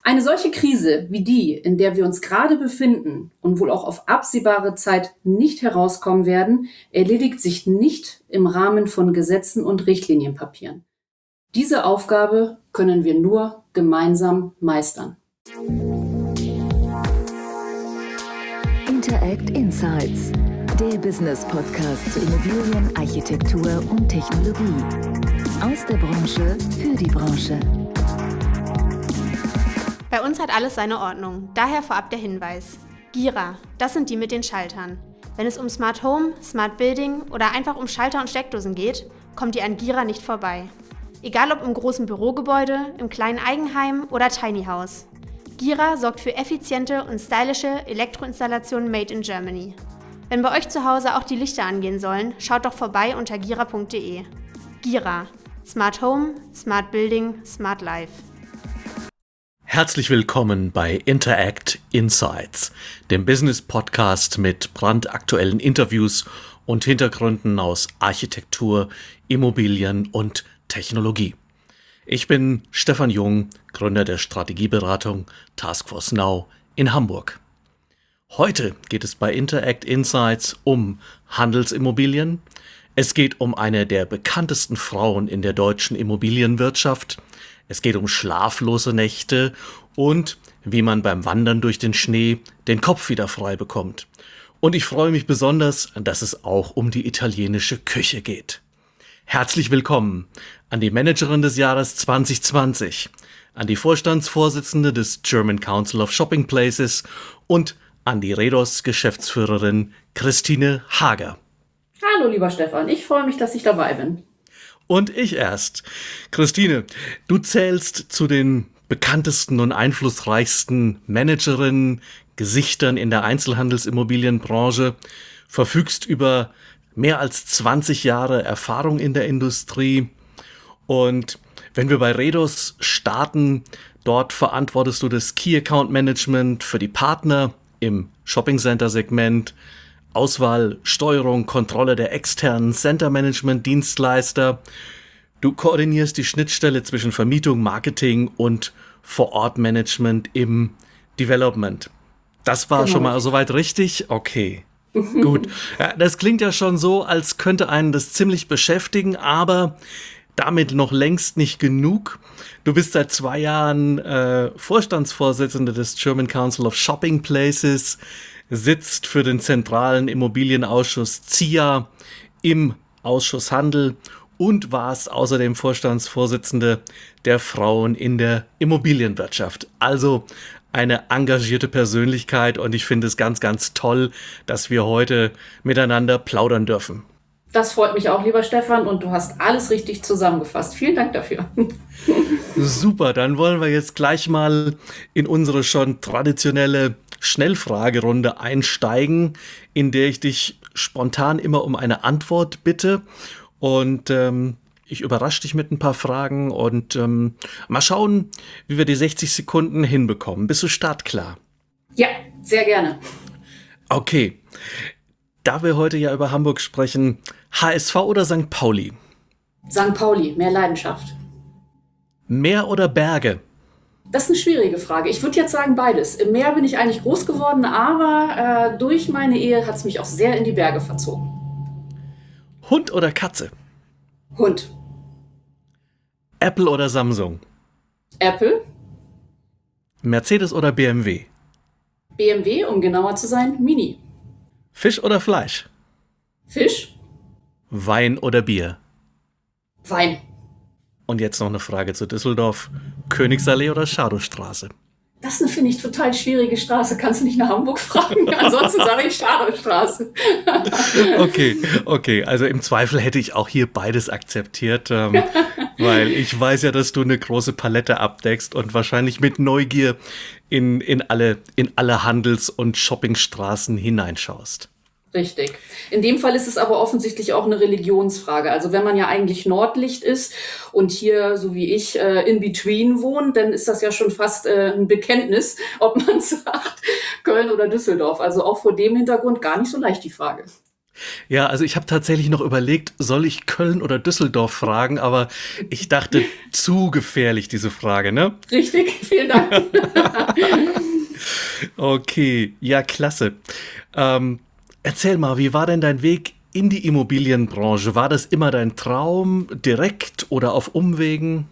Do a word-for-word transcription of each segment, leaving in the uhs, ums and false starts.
Eine solche Krise wie die, in der wir uns gerade befinden und wohl auch auf absehbare Zeit nicht herauskommen werden, erledigt sich nicht im Rahmen von Gesetzen und Richtlinienpapieren. Diese Aufgabe können wir nur gemeinsam meistern. Interact Insights, der Business-Podcast zu Immobilien, Architektur und Technologie. Aus der Branche für die Branche. Bei uns hat alles seine Ordnung, daher vorab der Hinweis. Gira, das sind die mit den Schaltern. Wenn es um Smart Home, Smart Building oder einfach um Schalter und Steckdosen geht, kommt ihr an Gira nicht vorbei. Egal ob im großen Bürogebäude, im kleinen Eigenheim oder Tiny House. Gira sorgt für effiziente und stylische Elektroinstallationen made in Germany. Wenn bei euch zu Hause auch die Lichter angehen sollen, schaut doch vorbei unter gira punkt de. Gira. Smart Home, Smart Building, Smart Life. Herzlich willkommen bei Interact Insights, dem Business-Podcast mit brandaktuellen Interviews und Hintergründen aus Architektur, Immobilien und Technologie. Ich bin Stefan Jung, Gründer der Strategieberatung Taskforce Now in Hamburg. Heute geht es bei Interact Insights um Handelsimmobilien. Es geht um eine der bekanntesten Frauen in der deutschen Immobilienwirtschaft. Es geht um schlaflose Nächte und wie man beim Wandern durch den Schnee den Kopf wieder frei bekommt. Und ich freue mich besonders, dass es auch um die italienische Küche geht. Herzlich willkommen an die Managerin des Jahres zwanzig zwanzig, an die Vorstandsvorsitzende des German Council of Shopping Places und an die Redos-Geschäftsführerin Christine Hager. Hallo lieber Stefan, ich freue mich, dass ich dabei bin. Und ich erst. Christine, du zählst zu den bekanntesten und einflussreichsten Managerinnen, Gesichtern in der Einzelhandelsimmobilienbranche, verfügst über mehr als zwanzig Jahre Erfahrung in der Industrie. Und wenn wir bei Redos starten, dort verantwortest du das Key Account Management für die Partner im Shopping Center Segment, Auswahl, Steuerung, Kontrolle der externen Center-Management-Dienstleister. Du koordinierst die Schnittstelle zwischen Vermietung, Marketing und Vor-Ort-Management im Development. Das war genau schon mal soweit richtig? Okay, gut. Ja, das klingt ja schon so, als könnte einen das ziemlich beschäftigen, aber damit noch längst nicht genug. Du bist seit zwei Jahren äh, Vorstandsvorsitzende des German Council of Shopping Places, sitzt für den zentralen Immobilienausschuss Z I A im Ausschuss Handel und warst außerdem Vorstandsvorsitzende der Frauen in der Immobilienwirtschaft. Also eine engagierte Persönlichkeit und ich finde es ganz, ganz toll, dass wir heute miteinander plaudern dürfen. Das freut mich auch, lieber Stefan, und du hast alles richtig zusammengefasst. Vielen Dank dafür. Super, dann wollen wir jetzt gleich mal in unsere schon traditionelle Schnellfragerunde einsteigen, in der ich dich spontan immer um eine Antwort bitte. Und ähm, ich überrasche dich mit ein paar Fragen und ähm, mal schauen, wie wir die sechzig Sekunden hinbekommen. Bist du startklar? Ja, sehr gerne. Okay, da wir heute ja über Hamburg sprechen, H S V oder Sankt Pauli? Sankt Pauli, mehr Leidenschaft. Meer oder Berge? Das ist eine schwierige Frage. Ich würde jetzt sagen beides. Im Meer bin ich eigentlich groß geworden, aber äh, durch meine Ehe hat es mich auch sehr in die Berge verzogen. Hund oder Katze? Hund. Apple oder Samsung? Apple. Mercedes oder B M W? B M W, um genauer zu sein, Mini. Fisch oder Fleisch? Fisch. Wein oder Bier? Wein. Und jetzt noch eine Frage zu Düsseldorf. Königsallee oder Schadowstraße? Das ist eine, finde ich, total schwierige Straße. Kannst du nicht nach Hamburg fragen? Ansonsten sage ich Schadowstraße. Okay, okay. Also im Zweifel hätte ich auch hier beides akzeptiert, ähm, weil ich weiß ja, dass du eine große Palette abdeckst und wahrscheinlich mit Neugier in, in, alle, in alle Handels- und Shoppingstraßen hineinschaust. Richtig. In dem Fall ist es aber offensichtlich auch eine Religionsfrage. Also wenn man ja eigentlich Nordlicht ist und hier, so wie ich, in between wohnt, dann ist das ja schon fast ein Bekenntnis, ob man sagt Köln oder Düsseldorf. Also auch vor dem Hintergrund gar nicht so leicht die Frage. Ja, also ich habe tatsächlich noch überlegt, soll ich Köln oder Düsseldorf fragen, aber ich dachte, zu gefährlich, diese Frage, ne? Richtig, vielen Dank. Okay, ja, klasse. Ähm, erzähl mal, wie war denn dein Weg in die Immobilienbranche? War das immer dein Traum, direkt oder auf Umwegen?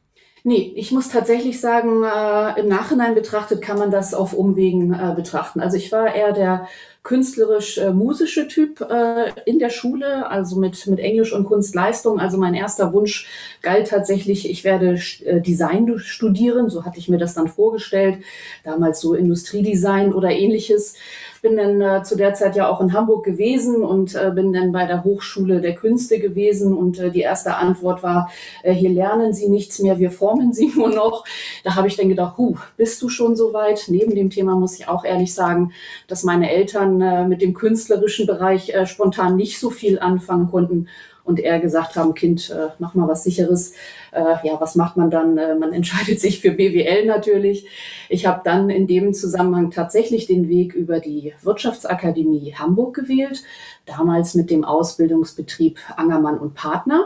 Nee, ich muss tatsächlich sagen, äh, im Nachhinein betrachtet kann man das auf Umwegen äh, betrachten. Also ich war eher der künstlerisch-musische Typ äh, in der Schule, also mit, mit Englisch und Kunstleistung. Also mein erster Wunsch galt tatsächlich, ich werde äh, Design studieren, so hatte ich mir das dann vorgestellt, damals so Industriedesign oder ähnliches. Bin dann äh, zu der Zeit ja auch in Hamburg gewesen und äh, bin dann bei der Hochschule der Künste gewesen und äh, die erste Antwort war, äh, hier lernen Sie nichts mehr, wir formen Sie nur noch. Da habe ich dann gedacht, huh, bist du schon so weit? Neben dem Thema muss ich auch ehrlich sagen, dass meine Eltern äh, mit dem künstlerischen Bereich äh, spontan nicht so viel anfangen konnten und eher gesagt haben, Kind, äh, mach mal was Sicheres. Äh, ja, was macht man dann? Äh, man entscheidet sich für B W L natürlich. Ich habe dann in dem Zusammenhang tatsächlich den Weg über die Wirtschaftsakademie Hamburg gewählt, damals mit dem Ausbildungsbetrieb Angermann und Partner.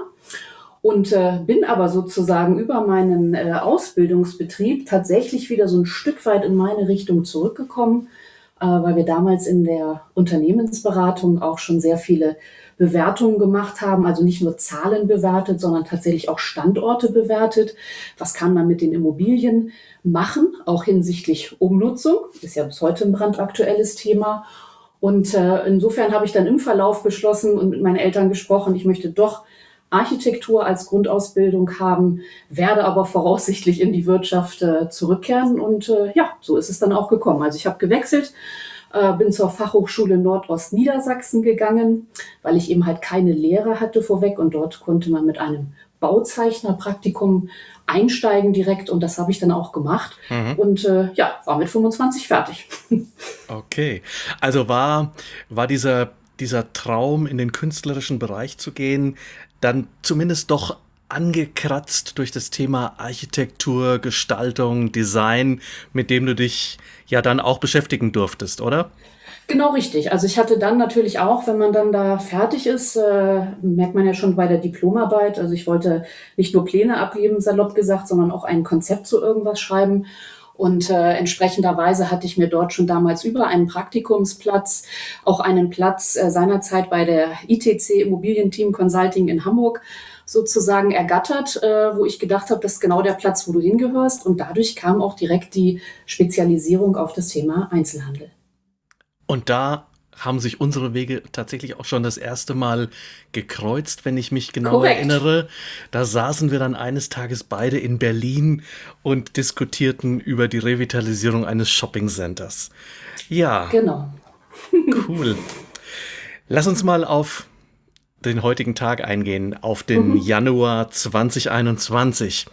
Und äh, bin aber sozusagen über meinen äh, Ausbildungsbetrieb tatsächlich wieder so ein Stück weit in meine Richtung zurückgekommen, äh, weil wir damals in der Unternehmensberatung auch schon sehr viele Bewertungen gemacht haben, also nicht nur Zahlen bewertet, sondern tatsächlich auch Standorte bewertet. Was kann man mit den Immobilien machen, auch hinsichtlich Umnutzung? Ist ja bis heute ein brandaktuelles Thema. Und äh, insofern habe ich dann im Verlauf beschlossen und mit meinen Eltern gesprochen, ich möchte doch Architektur als Grundausbildung haben, werde aber voraussichtlich in die Wirtschaft äh, zurückkehren. Und äh, ja, so ist es dann auch gekommen. Also ich habe gewechselt, äh, bin zur Fachhochschule Nordostniedersachsen gegangen, weil ich eben halt keine Lehre hatte vorweg. Und dort konnte man mit einem Bauzeichnerpraktikum einsteigen direkt. Und das habe ich dann auch gemacht. Mhm. Und äh, ja, war mit fünfundzwanzig fertig. Okay, also war, war dieser, dieser Traum, in den künstlerischen Bereich zu gehen, dann zumindest doch angekratzt durch das Thema Architektur, Gestaltung, Design, mit dem du dich ja dann auch beschäftigen durftest, oder? Genau richtig. Also ich hatte dann natürlich auch, wenn man dann da fertig ist, äh, merkt man ja schon bei der Diplomarbeit, also ich wollte nicht nur Pläne abgeben, salopp gesagt, sondern auch ein Konzept zu irgendwas schreiben. Und äh, entsprechenderweise hatte ich mir dort schon damals über einen Praktikumsplatz auch einen Platz äh, seinerzeit bei der I T C Immobilienteam Consulting in Hamburg sozusagen ergattert, äh, wo ich gedacht habe, das ist genau der Platz, wo du hingehörst. Und dadurch kam auch direkt die Spezialisierung auf das Thema Einzelhandel. Und da haben sich unsere Wege tatsächlich auch schon das erste Mal gekreuzt, wenn ich mich genau Korrekt. erinnere. Da saßen wir dann eines Tages beide in Berlin und diskutierten über die Revitalisierung eines Shoppingcenters. Ja. Genau. Cool. Lass uns mal auf den heutigen Tag eingehen, auf den mhm. Januar zwanzig einundzwanzig.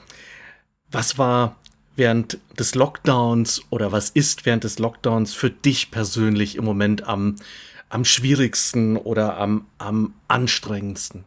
Was war während des Lockdowns oder was ist während des Lockdowns für dich persönlich im Moment am, am schwierigsten oder am, am anstrengendsten?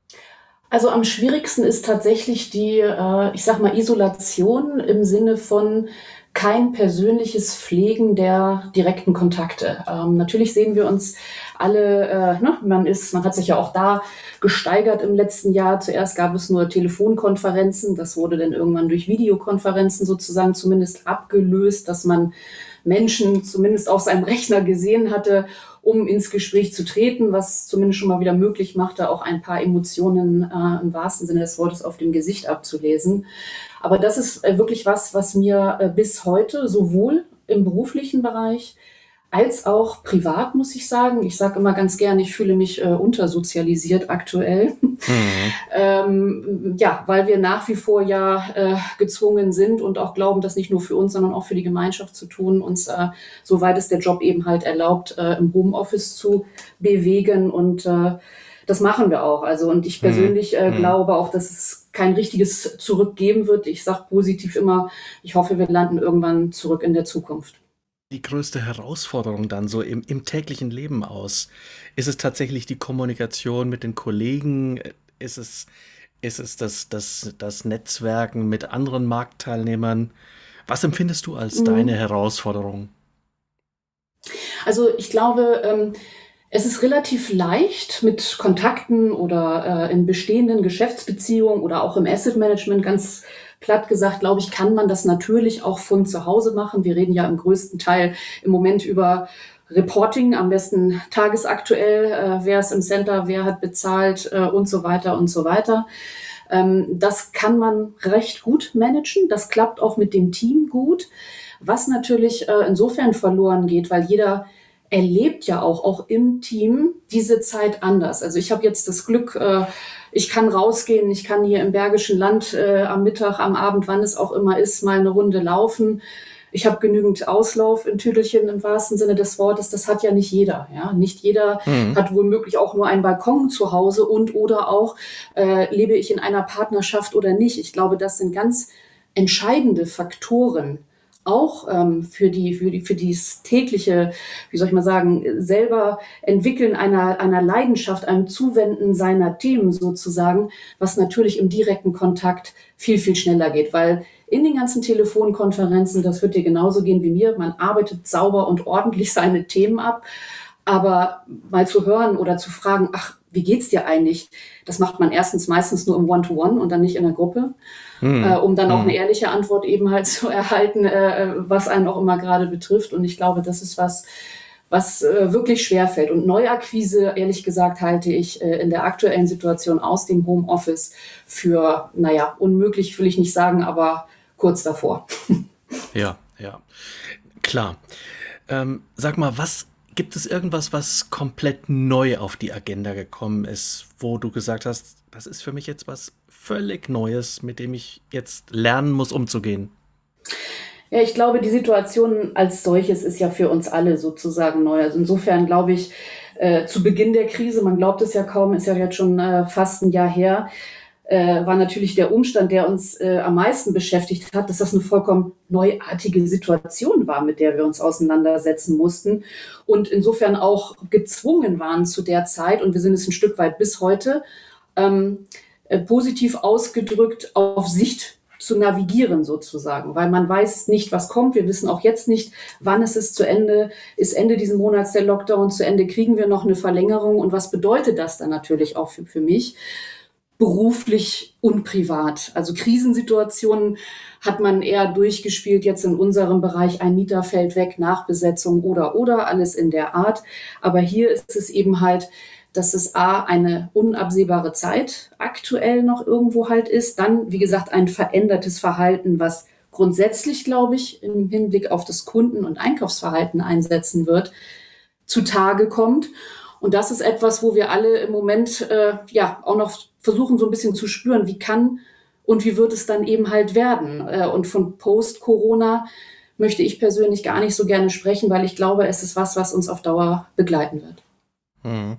Also am schwierigsten ist tatsächlich die, äh, ich sag mal, Isolation im Sinne von kein persönliches Pflegen der direkten Kontakte. Ähm, natürlich sehen wir uns alle, äh, ne, man ist, man hat sich ja auch da gesteigert im letzten Jahr. Zuerst gab es nur Telefonkonferenzen, das wurde dann irgendwann durch Videokonferenzen sozusagen zumindest abgelöst, dass man Menschen zumindest auf seinem Rechner gesehen hatte, um ins Gespräch zu treten, was zumindest schon mal wieder möglich machte, auch ein paar Emotionen äh, im wahrsten Sinne des Wortes auf dem Gesicht abzulesen. Aber das ist äh, wirklich was, was mir äh, bis heute sowohl im beruflichen Bereich als auch privat, muss ich sagen. Ich sage immer ganz gern, ich fühle mich äh, untersozialisiert aktuell. Mhm. ähm, ja, weil wir nach wie vor ja äh, gezwungen sind und auch glauben, das nicht nur für uns, sondern auch für die Gemeinschaft zu tun, uns, äh, soweit es der Job eben halt erlaubt, äh, im Homeoffice zu bewegen. Und äh, das machen wir auch. Also und ich persönlich äh, mhm. glaube auch, dass es kein richtiges Zurück geben wird. Ich sage positiv immer, ich hoffe, wir landen irgendwann zurück in der Zukunft. Die größte Herausforderung dann so im, im täglichen Leben aus? Ist es tatsächlich die Kommunikation mit den Kollegen? Ist es, ist es das, das, das Netzwerken mit anderen Marktteilnehmern? Was empfindest du als mhm. deine Herausforderung? Also ich glaube, ähm, Es ist relativ leicht mit Kontakten oder äh, in bestehenden Geschäftsbeziehungen oder auch im Asset Management, ganz platt gesagt, glaube ich, kann man das natürlich auch von zu Hause machen. Wir reden ja im größten Teil im Moment über Reporting, am besten tagesaktuell, äh, wer ist im Center, wer hat bezahlt äh, und so weiter und so weiter. Ähm, das kann man recht gut managen. Das klappt auch mit dem Team gut. Was natürlich äh, insofern verloren geht, weil jeder erlebt ja auch, auch im Team diese Zeit anders. Also ich habe jetzt das Glück, äh, ich kann rausgehen, ich kann hier im Bergischen Land äh, am Mittag, am Abend, wann es auch immer ist, mal eine Runde laufen. Ich habe genügend Auslauf in Tüdelchen im wahrsten Sinne des Wortes. Das hat ja nicht jeder. Ja? Nicht jeder mhm. hat womöglich auch nur einen Balkon zu Hause und oder auch äh, lebe ich in einer Partnerschaft oder nicht. Ich glaube, das sind ganz entscheidende Faktoren, auch ähm, für die für die für dieses tägliche, wie soll ich mal sagen, selber entwickeln einer einer Leidenschaft, einem Zuwenden seiner Themen sozusagen, was natürlich im direkten Kontakt viel viel schneller geht, weil in den ganzen Telefonkonferenzen, das wird dir genauso gehen wie mir, man arbeitet sauber und ordentlich seine Themen ab, aber mal zu hören oder zu fragen, ach, wie geht's dir eigentlich? Das macht man erstens meistens nur im One-to-One und dann nicht in der Gruppe. Hm. Äh, um dann auch eine ehrliche Antwort eben halt zu erhalten, äh, was einen auch immer gerade betrifft. Und ich glaube, das ist was, was äh, wirklich schwerfällt. Und Neuakquise, ehrlich gesagt, halte ich äh, in der aktuellen Situation aus dem Homeoffice für, naja, unmöglich will ich nicht sagen, aber kurz davor. Ja, ja, klar. Ähm, sag mal, was gibt es irgendwas, was komplett neu auf die Agenda gekommen ist, wo du gesagt hast, das ist für mich jetzt was völlig Neues, mit dem ich jetzt lernen muss, umzugehen? Ja, ich glaube, die Situation als solches ist ja für uns alle sozusagen neu. Also insofern glaube ich, äh, zu Beginn der Krise, man glaubt es ja kaum, ist ja jetzt schon äh, fast ein Jahr her, äh, war natürlich der Umstand, der uns äh, am meisten beschäftigt hat, dass das eine vollkommen neuartige Situation war, mit der wir uns auseinandersetzen mussten und insofern auch gezwungen waren zu der Zeit, und wir sind es ein Stück weit bis heute, ähm, äh, positiv ausgedrückt, auf Sicht zu navigieren sozusagen, weil man weiß nicht, was kommt. Wir wissen auch jetzt nicht, wann es ist zu Ende. Ist Ende diesen Monats der Lockdown zu Ende? Kriegen wir noch eine Verlängerung? Und was bedeutet das dann natürlich auch für, für mich? Beruflich und privat. Also Krisensituationen hat man eher durchgespielt, jetzt in unserem Bereich, ein Mieter fällt weg, Nachbesetzung oder, oder, alles in der Art. Aber hier ist es eben halt, dass es A, eine unabsehbare Zeit aktuell noch irgendwo halt ist. Dann, wie gesagt, ein verändertes Verhalten, was grundsätzlich, glaube ich, im Hinblick auf das Kunden- und Einkaufsverhalten einsetzen wird, zutage kommt. Und das ist etwas, wo wir alle im Moment äh, ja auch noch versuchen, so ein bisschen zu spüren, wie kann und wie wird es dann eben halt werden. Äh, und von Post-Corona möchte ich persönlich gar nicht so gerne sprechen, weil ich glaube, es ist was, was uns auf Dauer begleiten wird. Hm.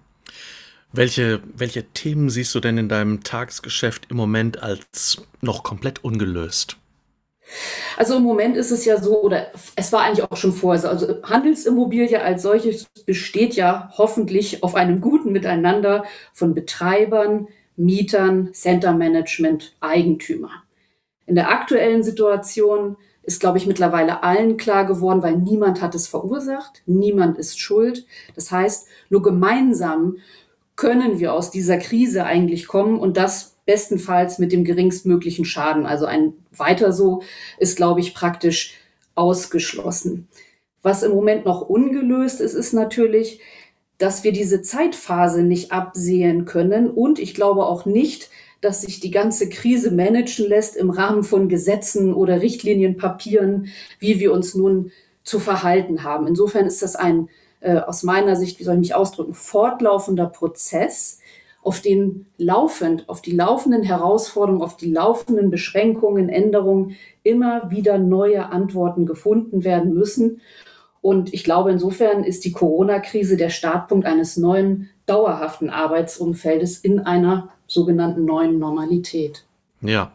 Welche, welche Themen siehst du denn in deinem Tagesgeschäft im Moment als noch komplett ungelöst? Also im Moment ist es ja so, oder es war eigentlich auch schon vorher so, also Handelsimmobilie als solches besteht ja hoffentlich auf einem guten Miteinander von Betreibern, Mietern, Centermanagement, Eigentümern. In der aktuellen Situation ist, glaube ich, mittlerweile allen klar geworden, weil niemand hat es verursacht, niemand ist schuld. Das heißt, nur gemeinsam können wir aus dieser Krise eigentlich kommen und das bestenfalls mit dem geringstmöglichen Schaden. Also ein weiter so ist, glaube ich, praktisch ausgeschlossen. Was im Moment noch ungelöst ist, ist natürlich, dass wir diese Zeitphase nicht absehen können und ich glaube auch nicht, dass sich die ganze Krise managen lässt im Rahmen von Gesetzen oder Richtlinienpapieren, wie wir uns nun zu verhalten haben. Insofern ist das ein äh, aus meiner Sicht, wie soll ich mich ausdrücken, fortlaufender Prozess, auf den laufend, auf die laufenden Herausforderungen, auf die laufenden Beschränkungen, Änderungen immer wieder neue Antworten gefunden werden müssen. Und ich glaube, insofern ist die Corona-Krise der Startpunkt eines neuen, dauerhaften Arbeitsumfeldes in einer sogenannten neuen Normalität. Ja,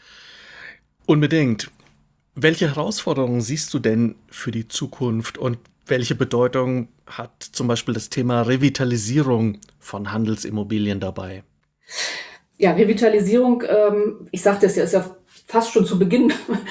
unbedingt. Welche Herausforderungen siehst du denn für die Zukunft und welche Bedeutung hat zum Beispiel das Thema Revitalisierung von Handelsimmobilien dabei? Ja, Revitalisierung, ähm, ich sagte es ja, ist ja fast schon zu Beginn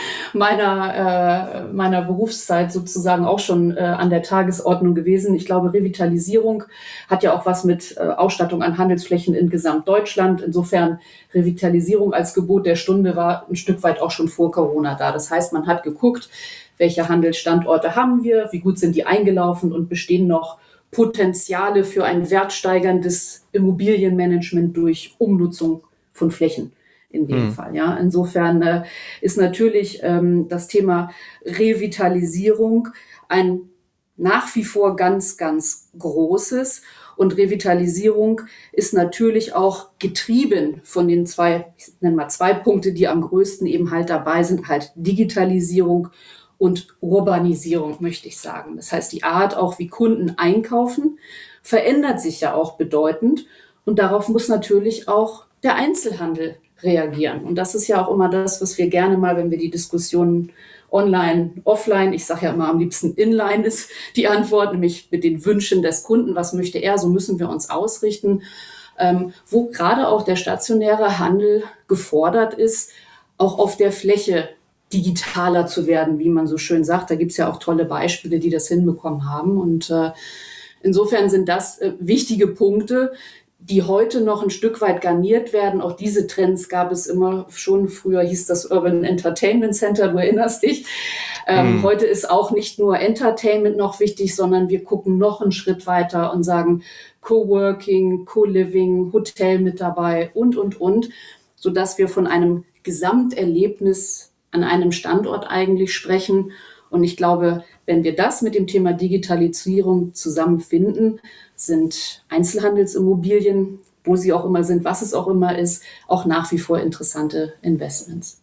meiner, äh, meiner Berufszeit sozusagen auch schon äh, an der Tagesordnung gewesen. Ich glaube, Revitalisierung hat ja auch was mit äh, Ausstattung an Handelsflächen in Gesamtdeutschland. Insofern Revitalisierung als Gebot der Stunde war ein Stück weit auch schon vor Corona da. Das heißt, man hat geguckt, welche Handelsstandorte haben wir, wie gut sind die eingelaufen und bestehen noch Potenziale für ein wertsteigerndes Immobilienmanagement durch Umnutzung von Flächen. In dem hm. Fall, ja. Insofern äh, ist natürlich ähm, das Thema Revitalisierung ein nach wie vor ganz, ganz großes. Und Revitalisierung ist natürlich auch getrieben von den zwei, ich nenne mal zwei Punkte, die am größten eben halt dabei sind, halt Digitalisierung und Urbanisierung, möchte ich sagen. Das heißt, die Art auch, wie Kunden einkaufen, verändert sich ja auch bedeutend. Und darauf muss natürlich auch der Einzelhandel reagieren. Und das ist ja auch immer das, was wir gerne mal, wenn wir die Diskussionen online, offline, ich sage ja immer am liebsten inline ist die Antwort, nämlich mit den Wünschen des Kunden, was möchte er, so müssen wir uns ausrichten, ähm, wo gerade auch der stationäre Handel gefordert ist, auch auf der Fläche digitaler zu werden, wie man so schön sagt. Da gibt es ja auch tolle Beispiele, die das hinbekommen haben. Und äh, insofern sind das äh, wichtige Punkte, die heute noch ein Stück weit garniert werden. Auch diese Trends gab es immer schon. Früher hieß das Urban Entertainment Center, du erinnerst dich. Ähm, hm. Heute ist auch nicht nur Entertainment noch wichtig, sondern wir gucken noch einen Schritt weiter und sagen Coworking, Co-Living, Hotel mit dabei und, und, und, sodass wir von einem Gesamterlebnis an einem Standort eigentlich sprechen. Und ich glaube, wenn wir das mit dem Thema Digitalisierung zusammenfinden, sind Einzelhandelsimmobilien, wo sie auch immer sind, was es auch immer ist, auch nach wie vor interessante Investments.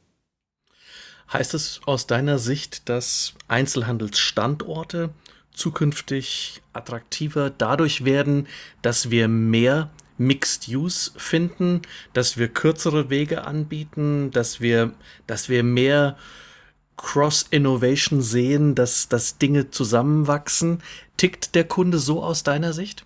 Heißt es aus deiner Sicht, dass Einzelhandelsstandorte zukünftig attraktiver dadurch werden, dass wir mehr Mixed Use finden, dass wir kürzere Wege anbieten, dass wir, dass wir mehr Cross-Innovation sehen, dass, dass Dinge zusammenwachsen? Tickt der Kunde so aus deiner Sicht?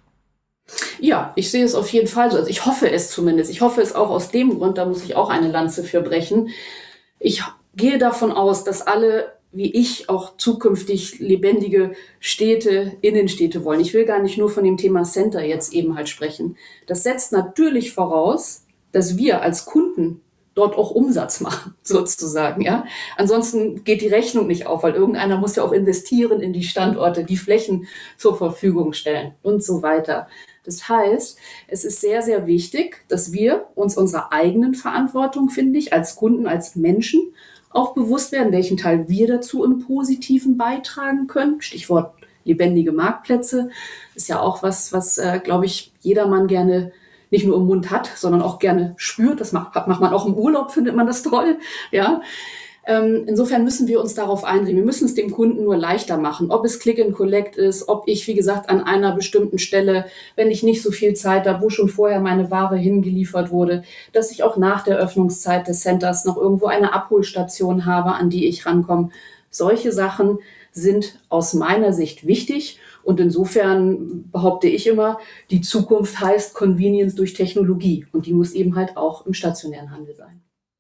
Ja, ich sehe es auf jeden Fall so. Also ich hoffe es zumindest. Ich hoffe es auch aus dem Grund, da muss ich auch eine Lanze für brechen. Ich gehe davon aus, dass alle, wie ich, auch zukünftig lebendige Städte, Innenstädte wollen. Ich will gar nicht nur von dem Thema Center jetzt eben halt sprechen. Das setzt natürlich voraus, dass wir als Kunden dort auch Umsatz machen, sozusagen, ja. Ansonsten geht die Rechnung nicht auf, weil irgendeiner muss ja auch investieren in die Standorte, die Flächen zur Verfügung stellen und so weiter. Das heißt, es ist sehr, sehr wichtig, dass wir uns unserer eigenen Verantwortung, finde ich, als Kunden, als Menschen auch bewusst werden, welchen Teil wir dazu im Positiven beitragen können. Stichwort lebendige Marktplätze ist ja auch was, was, äh, glaube ich, jedermann gerne nicht nur im Mund hat, sondern auch gerne spürt. Das macht, macht man auch im Urlaub, findet man das toll. Ja. Ähm, insofern müssen wir uns darauf einreden. Wir müssen es dem Kunden nur leichter machen. Ob es Click and Collect ist, ob ich, wie gesagt, an einer bestimmten Stelle, wenn ich nicht so viel Zeit habe, wo schon vorher meine Ware hingeliefert wurde, dass ich auch nach der Öffnungszeit des Centers noch irgendwo eine Abholstation habe, an die ich rankomme. Solche Sachen sind aus meiner Sicht wichtig. Und insofern behaupte ich immer, die Zukunft heißt Convenience durch Technologie. Und die muss eben halt auch im stationären Handel sein.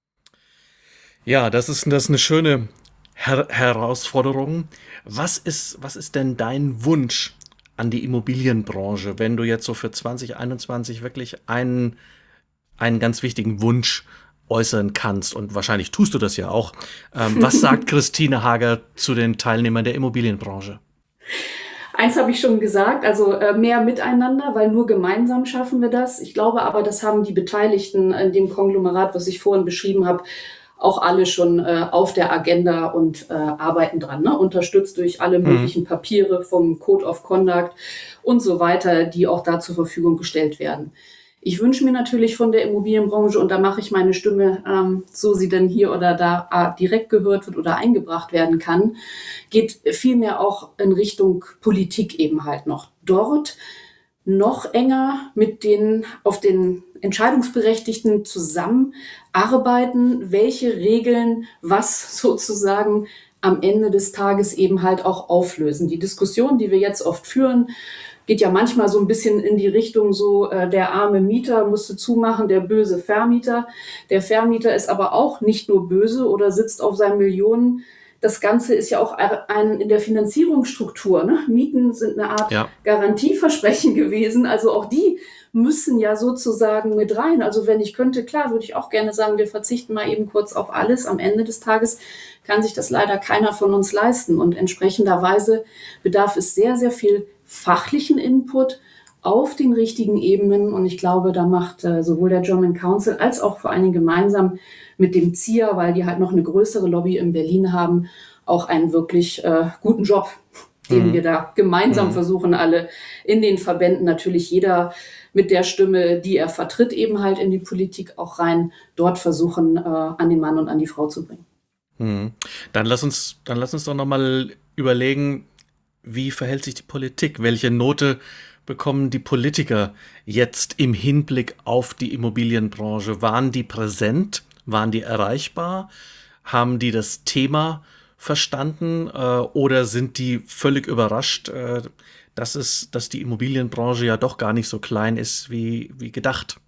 Ja, das ist, das ist eine schöne Her- Herausforderung. Was ist, was ist denn dein Wunsch an die Immobilienbranche, wenn du jetzt so für zwanzig einundzwanzig wirklich einen, einen ganz wichtigen Wunsch äußern kannst? Und wahrscheinlich tust du das ja auch. Ähm, was sagt Christine Hager zu den Teilnehmern der Immobilienbranche? Eins habe ich schon gesagt, also äh, mehr miteinander, weil nur gemeinsam schaffen wir das. Ich glaube aber, das haben die Beteiligten in dem Konglomerat, was ich vorhin beschrieben habe, auch alle schon äh, auf der Agenda und äh, arbeiten dran, ne? Unterstützt durch alle möglichen mhm. Papiere vom Code of Conduct und so weiter, die auch da zur Verfügung gestellt werden. Ich wünsche mir natürlich von der Immobilienbranche, und da mache ich meine Stimme, ähm, so sie denn hier oder da äh, direkt gehört wird oder eingebracht werden kann, geht vielmehr auch in Richtung Politik eben halt noch. Dort noch enger mit den auf den Entscheidungsberechtigten zusammenarbeiten, welche Regeln was sozusagen am Ende des Tages eben halt auch auflösen. Die Diskussion, die wir jetzt oft führen, geht ja manchmal so ein bisschen in die Richtung so, äh, der arme Mieter musste zumachen, der böse Vermieter. Der Vermieter ist aber auch nicht nur böse oder sitzt auf seinen Millionen. Das Ganze ist ja auch ein, in der Finanzierungsstruktur. Ne? Mieten sind eine Art ja. Garantieversprechen gewesen. Also auch die müssen ja sozusagen mit rein. Also wenn ich könnte, klar, würde ich auch gerne sagen, wir verzichten mal eben kurz auf alles. Am Ende des Tages kann sich das leider keiner von uns leisten. Und entsprechenderweise bedarf es sehr, sehr viel fachlichen Input auf den richtigen Ebenen. Und ich glaube, da macht äh, sowohl der German Council als auch vor allen Dingen gemeinsam mit dem Z I A, weil die halt noch eine größere Lobby in Berlin haben, auch einen wirklich äh, guten Job, den mhm. wir da gemeinsam mhm. versuchen, alle in den Verbänden, natürlich jeder mit der Stimme, die er vertritt, eben halt in die Politik auch rein, dort versuchen, äh, an den Mann und an die Frau zu bringen. Mhm. Dann lass uns, dann lass uns doch nochmal überlegen, wie verhält sich die Politik? Welche Note bekommen die Politiker jetzt im Hinblick auf die Immobilienbranche? Waren die präsent? Waren die erreichbar? Haben die das Thema verstanden? Äh, oder sind die völlig überrascht, äh, dass es, dass die Immobilienbranche ja doch gar nicht so klein ist wie, wie gedacht?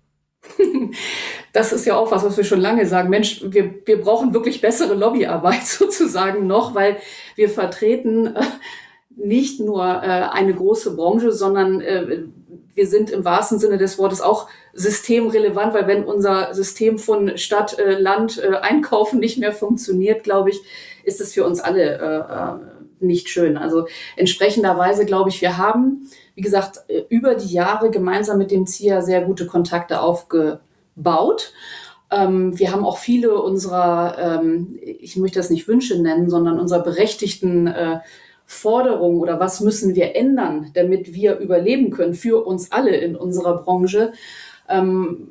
Das ist ja auch was, was wir schon lange sagen. Mensch, wir, wir brauchen wirklich bessere Lobbyarbeit sozusagen noch, weil wir vertreten äh, nicht nur äh, eine große Branche, sondern äh, wir sind im wahrsten Sinne des Wortes auch systemrelevant, weil wenn unser System von Stadt, äh, Land, äh, Einkaufen nicht mehr funktioniert, glaube ich, ist es für uns alle äh, nicht schön. Also entsprechenderweise glaube ich, wir haben, wie gesagt, über die Jahre gemeinsam mit dem Z I A sehr gute Kontakte aufgebaut. Ähm, wir haben auch viele unserer, ähm, ich möchte das nicht Wünsche nennen, sondern unserer berechtigten äh, Forderungen oder was müssen wir ändern, damit wir überleben können für uns alle in unserer Branche. Ähm,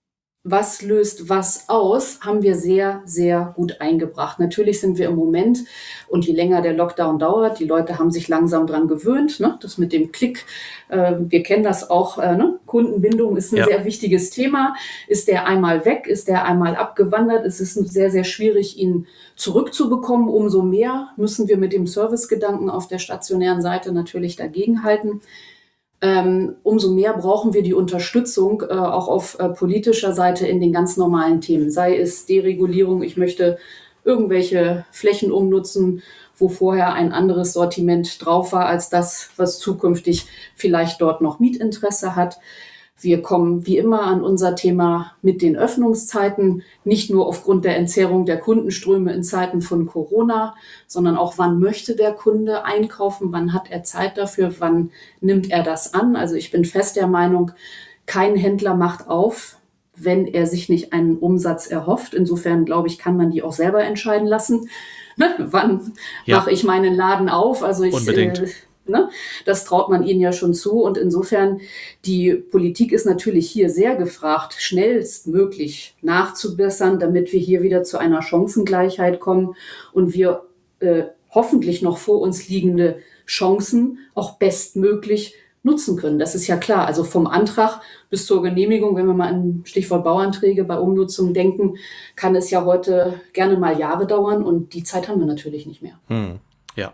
was löst was aus, haben wir sehr, sehr gut eingebracht. Natürlich sind wir im Moment, und je länger der Lockdown dauert, die Leute haben sich langsam dran gewöhnt, ne? Das mit dem Klick, äh, wir kennen das auch, äh, ne? Kundenbindung ist ein ja. sehr wichtiges Thema. Ist der einmal weg, ist der einmal abgewandert, es ist sehr, sehr schwierig, ihn zurückzubekommen. Umso mehr müssen wir mit dem Servicegedanken auf der stationären Seite natürlich dagegenhalten. Ähm, umso mehr brauchen wir die Unterstützung äh, auch auf äh, politischer Seite in den ganz normalen Themen. Sei es Deregulierung, ich möchte irgendwelche Flächen umnutzen, wo vorher ein anderes Sortiment drauf war als das, was zukünftig vielleicht dort noch Mietinteresse hat. Wir kommen wie immer an unser Thema mit den Öffnungszeiten, nicht nur aufgrund der Entzerrung der Kundenströme in Zeiten von Corona, sondern auch, wann möchte der Kunde einkaufen, wann hat er Zeit dafür, wann nimmt er das an. Also ich bin fest der Meinung, kein Händler macht auf, wenn er sich nicht einen Umsatz erhofft. Insofern, glaube ich, kann man die auch selber entscheiden lassen. Ne? Wann ja. mache ich meinen Laden auf? Also ich, Unbedingt. Äh, Ne? Das traut man ihnen ja schon zu. Und insofern, die Politik ist natürlich hier sehr gefragt, schnellstmöglich nachzubessern, damit wir hier wieder zu einer Chancengleichheit kommen und wir äh, hoffentlich noch vor uns liegende Chancen auch bestmöglich nutzen können. Das ist ja klar. Also vom Antrag bis zur Genehmigung, wenn wir mal an Stichwort Bauanträge bei Umnutzung denken, kann es ja heute gerne mal Jahre dauern und die Zeit haben wir natürlich nicht mehr. Hm. Ja.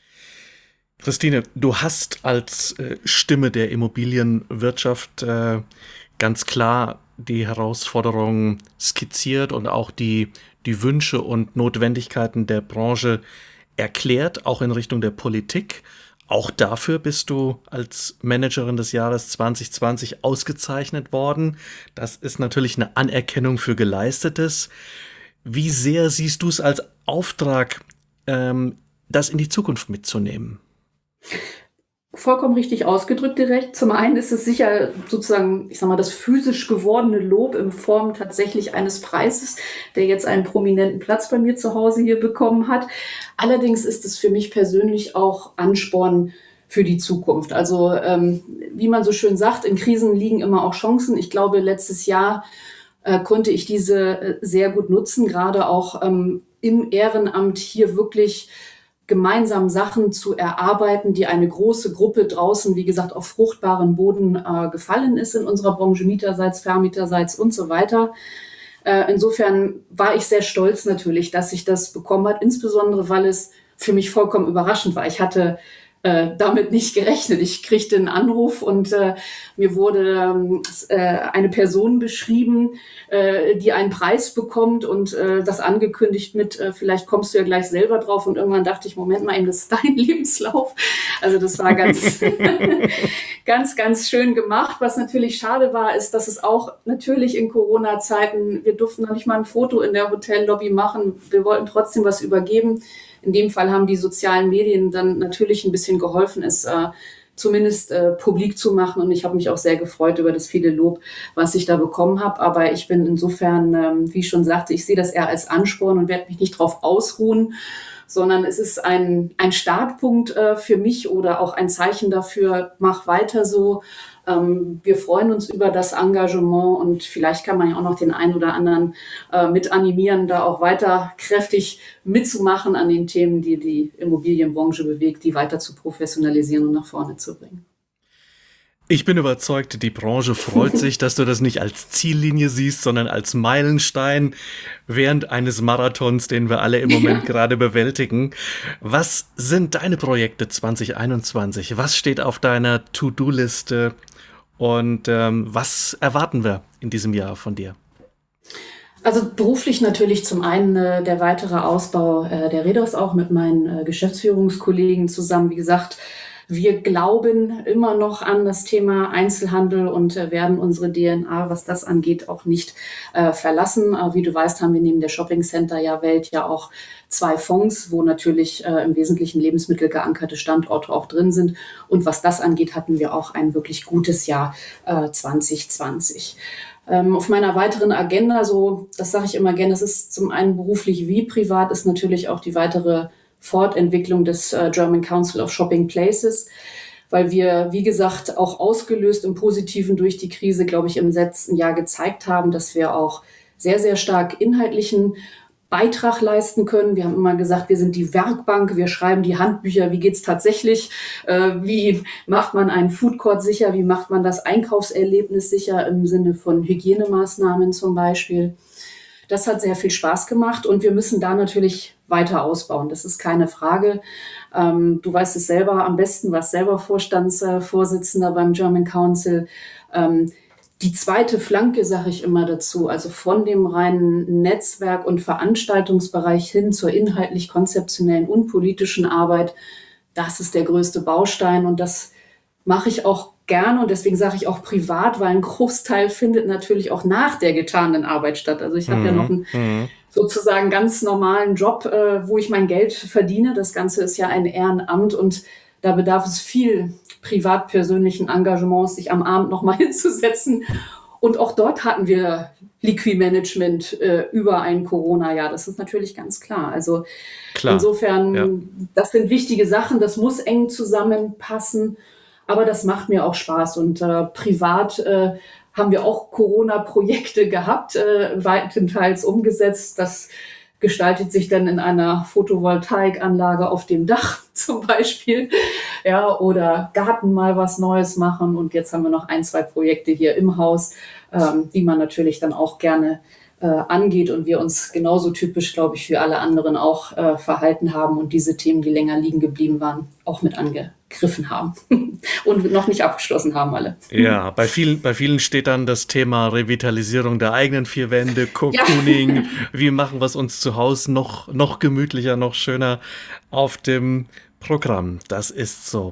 Christine, du hast als äh, Stimme der Immobilienwirtschaft äh, ganz klar die Herausforderungen skizziert und auch die, die Wünsche und Notwendigkeiten der Branche erklärt, auch in Richtung der Politik. Auch dafür bist du als Managerin des Jahres zwanzig zwanzig ausgezeichnet worden. Das ist natürlich eine Anerkennung für Geleistetes. Wie sehr siehst du es als Auftrag, ähm, das in die Zukunft mitzunehmen? Vollkommen richtig ausgedrückt direkt. Zum einen ist es sicher sozusagen, ich sag mal, das physisch gewordene Lob in Form tatsächlich eines Preises, der jetzt einen prominenten Platz bei mir zu Hause hier bekommen hat. Allerdings ist es für mich persönlich auch Ansporn für die Zukunft. Also ähm, wie man so schön sagt, in Krisen liegen immer auch Chancen. Ich glaube, letztes Jahr äh, konnte ich diese äh, sehr gut nutzen, gerade auch ähm, im Ehrenamt hier wirklich gemeinsam Sachen zu erarbeiten, die eine große Gruppe draußen, wie gesagt, auf fruchtbaren Boden äh, gefallen ist in unserer Branche, mieterseits, vermieterseits und so weiter. Äh, insofern war ich sehr stolz natürlich, dass ich das bekommen hat, insbesondere weil es für mich vollkommen überraschend war. Ich hatte äh, damit nicht gerechnet. Ich kriegte einen Anruf und äh, mir wurde äh, eine Person beschrieben, äh, die einen Preis bekommt und äh, das angekündigt mit, äh, vielleicht kommst du ja gleich selber drauf. Und irgendwann dachte ich, Moment mal, eben, das ist dein Lebenslauf. Also das war ganz, ganz, ganz schön gemacht. Was natürlich schade war, ist, dass es auch natürlich in Corona-Zeiten, wir durften noch nicht mal ein Foto in der Hotellobby machen. Wir wollten trotzdem was übergeben. In dem Fall haben die sozialen Medien dann natürlich ein bisschen geholfen, es äh, zumindest äh, publik zu machen. Und ich habe mich auch sehr gefreut über das viele Lob, was ich da bekommen habe. Aber ich bin insofern, ähm, wie ich schon sagte, ich sehe das eher als Ansporn und werde mich nicht drauf ausruhen, sondern es ist ein, ein Startpunkt äh, für mich oder auch ein Zeichen dafür, mach weiter so. Ähm, wir freuen uns über das Engagement und vielleicht kann man ja auch noch den einen oder anderen äh, mit animieren, da auch weiter kräftig mitzumachen an den Themen, die die Immobilienbranche bewegt, die weiter zu professionalisieren und nach vorne zu bringen. Ich bin überzeugt, die Branche freut sich, dass du das nicht als Ziellinie siehst, sondern als Meilenstein während eines Marathons, den wir alle im Moment ja. gerade bewältigen. Was sind deine Projekte zwanzig einundzwanzig? Was steht auf deiner To-Do-Liste? Und ähm, was erwarten wir in diesem Jahr von dir? Also beruflich natürlich zum einen äh, der weitere Ausbau äh, der Redos auch mit meinen äh, Geschäftsführungskollegen zusammen. Wie gesagt, wir glauben immer noch an das Thema Einzelhandel und äh, werden unsere D N A, was das angeht, auch nicht äh, verlassen. Äh, wie du weißt, haben wir neben der Shopping Center ja Welt ja auch zwei Fonds, wo natürlich äh, im Wesentlichen Lebensmittel geankerte Standorte auch drin sind. Und was das angeht, hatten wir auch ein wirklich gutes Jahr äh, zwanzig zwanzig. Ähm, auf meiner weiteren Agenda, so das sage ich immer gerne, das ist zum einen beruflich wie privat, ist natürlich auch die weitere Fortentwicklung des äh, German Council of Shopping Places, weil wir, wie gesagt, auch ausgelöst im Positiven durch die Krise, glaube ich, im letzten Jahr gezeigt haben, dass wir auch sehr, sehr stark inhaltlichen Beitrag leisten können. Wir haben immer gesagt, wir sind die Werkbank, wir schreiben die Handbücher, wie geht's tatsächlich, äh, wie macht man einen Foodcourt sicher, wie macht man das Einkaufserlebnis sicher im Sinne von Hygienemaßnahmen zum Beispiel. Das hat sehr viel Spaß gemacht und wir müssen da natürlich weiter ausbauen. Das ist keine Frage. Ähm, du weißt es selber am besten, warst selber Vorstandsvorsitzender beim German Council. Ähm, die zweite Flanke, sage ich immer dazu, also von dem reinen Netzwerk- und Veranstaltungsbereich hin zur inhaltlich-konzeptionellen und politischen Arbeit, das ist der größte Baustein und das mache ich auch gerne und deswegen sage ich auch privat, weil ein Großteil findet natürlich auch nach der getanen Arbeit statt. Also ich habe mhm. ja noch einen mhm. sozusagen ganz normalen Job, äh, wo ich mein Geld verdiene. Das Ganze ist ja ein Ehrenamt und da bedarf es viel privat-persönlichen Engagements, sich am Abend nochmal hinzusetzen. Und auch dort hatten wir Liquid-Management äh, über ein Corona-Jahr. Das ist natürlich ganz klar. Also klar. Insofern, ja. Das sind wichtige Sachen. Das muss eng zusammenpassen. Aber das macht mir auch Spaß. Und äh, privat äh, haben wir auch Corona-Projekte gehabt, äh, weitenteils umgesetzt. Das gestaltet sich dann in einer Photovoltaikanlage auf dem Dach zum Beispiel. Ja, oder Garten mal was Neues machen. Und jetzt haben wir noch ein, zwei Projekte hier im Haus, ähm, die man natürlich dann auch gerne äh, angeht. Und wir uns genauso typisch, glaube ich, für alle anderen auch äh, verhalten haben und diese Themen, die länger liegen geblieben waren, auch mit angegriffen haben und noch nicht abgeschlossen haben alle. Ja, bei vielen, bei vielen steht dann das Thema Revitalisierung der eigenen vier Wände, Cocooning, ja. Wie machen wir es uns zu Hause noch, noch gemütlicher, noch schöner auf dem Programm. Das ist so.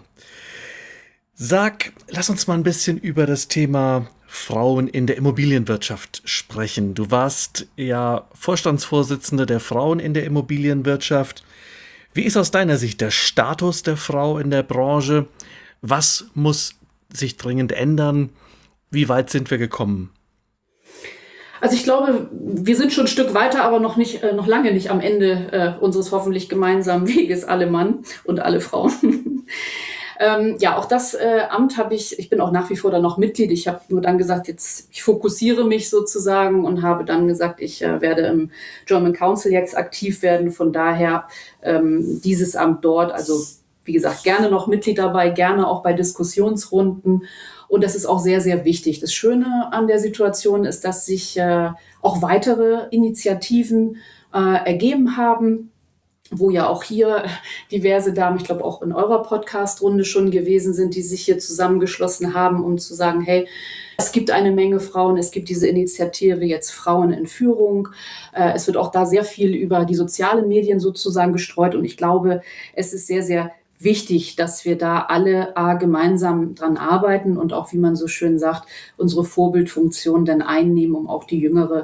Sag, lass uns mal ein bisschen über das Thema Frauen in der Immobilienwirtschaft sprechen. Du warst ja Vorstandsvorsitzende der Frauen in der Immobilienwirtschaft. Wie ist aus deiner Sicht der Status der Frau in der Branche? Was muss sich dringend ändern? Wie weit sind wir gekommen? Also ich glaube, wir sind schon ein Stück weiter, aber noch nicht, äh, noch lange nicht am Ende äh, unseres hoffentlich gemeinsamen Weges, alle Mann und alle Frauen. ähm, ja, auch das äh, Amt habe ich, ich bin auch nach wie vor da noch Mitglied. Ich habe nur dann gesagt, jetzt ich fokussiere mich sozusagen und habe dann gesagt, ich äh, werde im German Council jetzt aktiv werden. Von daher ähm, dieses Amt dort, also wie gesagt, gerne noch Mitglied dabei, gerne auch bei Diskussionsrunden. Und das ist auch sehr, sehr wichtig. Das Schöne an der Situation ist, dass sich äh, auch weitere Initiativen äh, ergeben haben, wo ja auch hier diverse Damen, ich glaube auch in eurer Podcast-Runde schon gewesen sind, die sich hier zusammengeschlossen haben, um zu sagen, hey, es gibt eine Menge Frauen, es gibt diese Initiative jetzt Frauen in Führung. Äh, es wird auch da sehr viel über die sozialen Medien sozusagen gestreut. Und ich glaube, es ist sehr, sehr wichtig, dass wir da alle A, gemeinsam dran arbeiten und auch, wie man so schön sagt, unsere Vorbildfunktion dann einnehmen, um auch die jüngere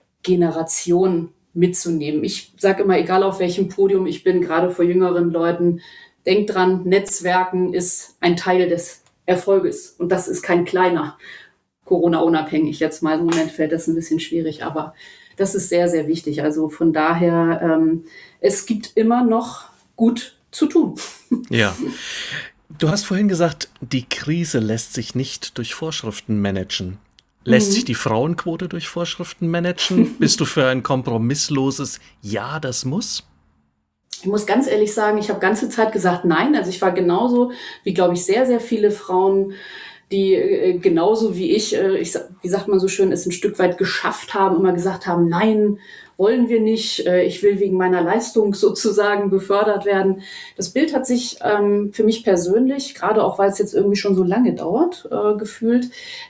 Generation mitzunehmen. Ich sage immer, egal auf welchem Podium ich bin, gerade vor jüngeren Leuten, denkt dran, Netzwerken ist ein Teil des Erfolges und das ist kein kleiner. Corona-unabhängig jetzt mal. Im Moment fällt das ein bisschen schwierig, aber das ist sehr, sehr wichtig. Also von daher, ähm, es gibt immer noch gut zu tun. Ja. Du hast vorhin gesagt, die Krise lässt sich nicht durch Vorschriften managen. Lässt mhm. sich die Frauenquote durch Vorschriften managen? Bist du für ein kompromissloses Ja, das muss? Ich muss ganz ehrlich sagen, ich habe ganze Zeit gesagt nein. Also ich war genauso wie, glaube ich, sehr, sehr viele Frauen, die äh, genauso wie ich, äh, ich, wie sagt man so schön, es ein Stück weit geschafft haben, immer gesagt haben, nein, wollen wir nicht, äh, ich will wegen meiner Leistung sozusagen befördert werden. Das Bild hat sich ähm, für mich persönlich, gerade auch weil es jetzt irgendwie schon so lange dauert, äh, gefühlt,